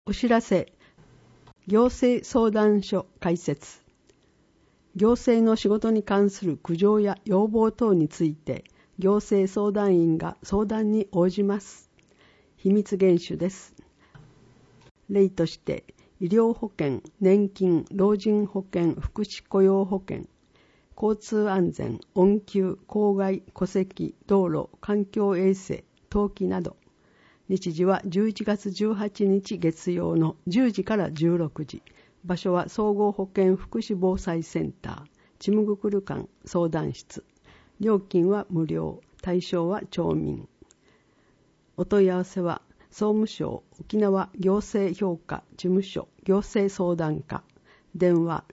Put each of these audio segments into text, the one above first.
お知らせ。行政相談所開設。行政の仕事に関する苦情や要望等について、行政相談員が相談に応じます。秘密厳守です。例として、医療保険、年金、老人保険、福祉雇用保険、交通安全、恩給、公害、戸籍、道路、環境衛生、登記など、日時は11月18日月曜の10時から16時。場所は総合保健福祉防災センター、ちむぐくる館相談室。料金は無料。対象は町民。お問い合わせは、総務省沖縄行政評価事務所行政相談課。電話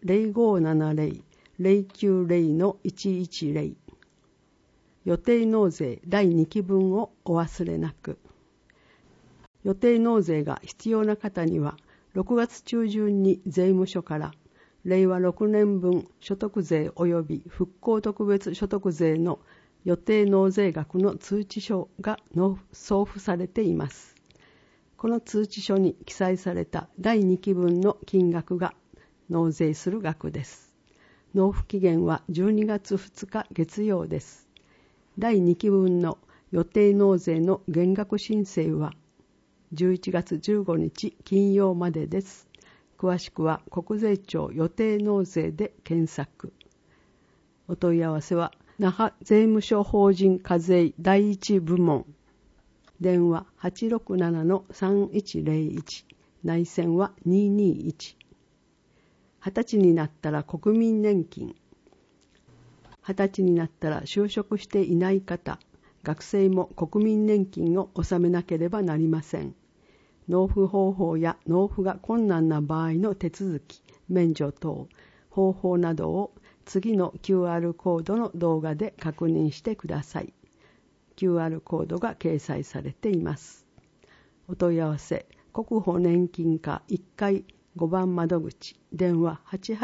0570-090-110。予定納税第2期分をお忘れなく。予定納税が必要な方には、6月中旬に税務署から令和6年分所得税及び復興特別所得税の予定納税額の通知書が送付されています。この通知書に記載された第2期分の金額が納税する額です。納付期限は12月2日月曜です。第2期分の予定納税の減額申請は11月15日金曜までです。詳しくは国税庁予定納税で検索。お問い合わせは那覇税務署法人課税第一部門。電話867-3101。内線は221。20歳になったら国民年金。20歳になったら就職していない方、学生も国民年金を納めなければなりません。納付方法や納付が困難な場合の手続き、免除等、方法などを次の QR コードの動画で確認してください。QR コードが掲載されています。お問い合わせ、国保年金課1階5番窓口、電話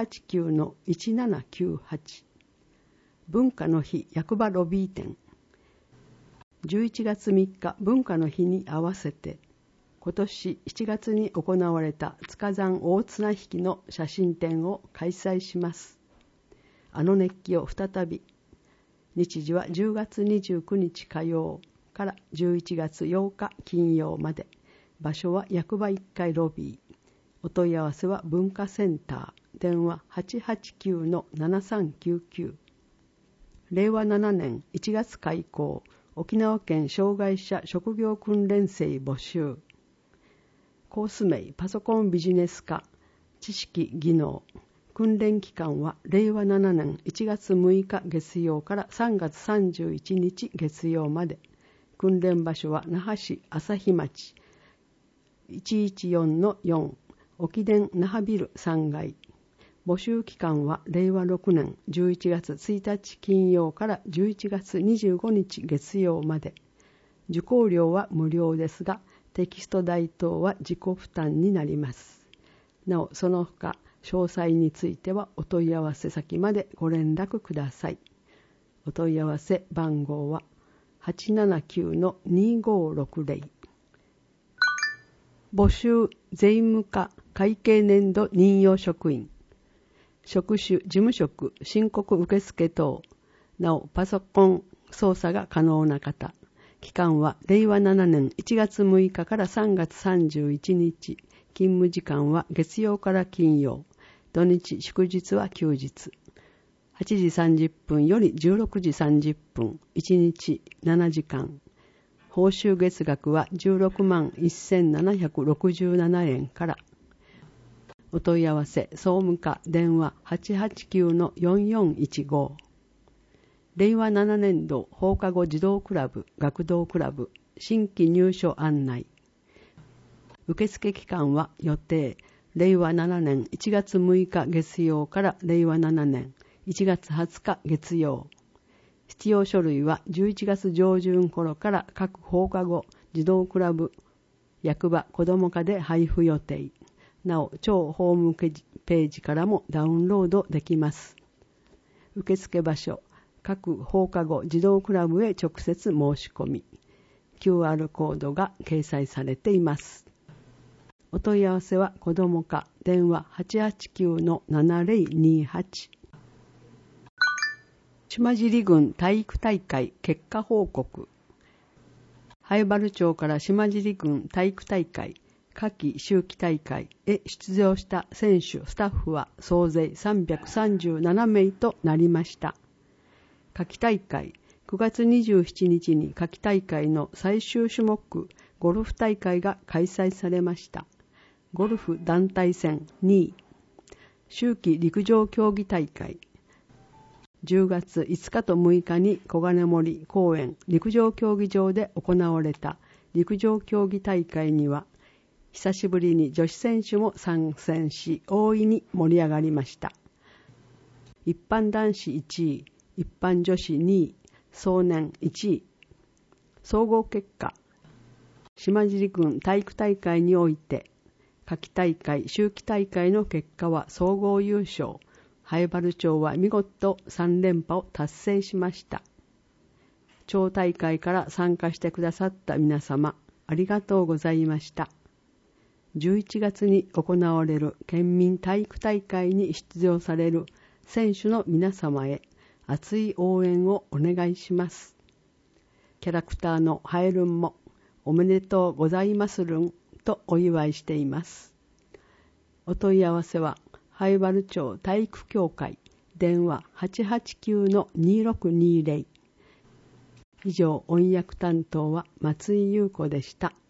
889-1798。文化の日役場ロビー店。11月3日文化の日に合わせて、今年7月に行われた塚山大綱引きの写真展を開催します。あの熱気を再び。日時は10月29日火曜から11月8日金曜まで。場所は役場1階ロビー。お問い合わせは文化センター。電話889-7399。令和7年1月開校。沖縄県障害者職業訓練生募集。コース名パソコンビジネス科。知識技能。訓練期間は令和7年1月6日月曜から3月31日月曜まで。訓練場所は那覇市朝日町 114-4 沖電那覇ビル3階。募集期間は令和6年11月1日金曜から11月25日月曜まで。受講料は無料ですが、テキスト代等は自己負担になります。なお、その他、詳細についてはお問い合わせ先までご連絡ください。お問い合わせ番号は 879-2560。募集税務課会計年度任用職員。職種、事務職、申告受付等。なお、パソコン操作が可能な方。期間は令和7年1月6日から3月31日。勤務時間は月曜から金曜。土日祝日は休日。8時30分より16時30分。1日7時間。報酬月額は16万1767円から。お問い合わせ総務課電話889-4415。令和7年度放課後児童クラブ学童クラブ新規入所案内。受付期間は予定令和7年1月6日月曜から令和7年1月20日月曜。必要書類は11月上旬頃から各放課後児童クラブ役場子ども課で配布予定。なお、超ホームページからもダウンロードできます。受付場所、各放課後児童クラブへ直接申し込み。QR コードが掲載されています。 お問い合わせは子ども課電話 889-7028。島尻郡体育大会結果報告。南風原町から島尻郡体育大会夏季秋季大会へ出場した選手スタッフは総勢337名となりました。夏季大会9月27日に夏季大会の最終種目ゴルフ大会が開催されました。ゴルフ団体戦2位、秋季陸上競技大会10月5日と6日に小金森公園陸上競技場で行われた陸上競技大会には久しぶりに女子選手も参戦し大いに盛り上がりました。一般男子1位、一般女子2位、総年1位。総合結果、島尻郡体育大会において夏季大会、秋季大会の結果は総合優勝。南風原町は見事3連覇を達成しました。町大会から参加してくださった皆様、ありがとうございました。11月に行われる県民体育大会に出場される選手の皆様へ熱い応援をお願いします。キャラクターのハエルンもおめでとうございまするんとお祝いしています。お問い合わせは南風原町体育協会電話 889-2620。以上、音訳担当は松井優子でした。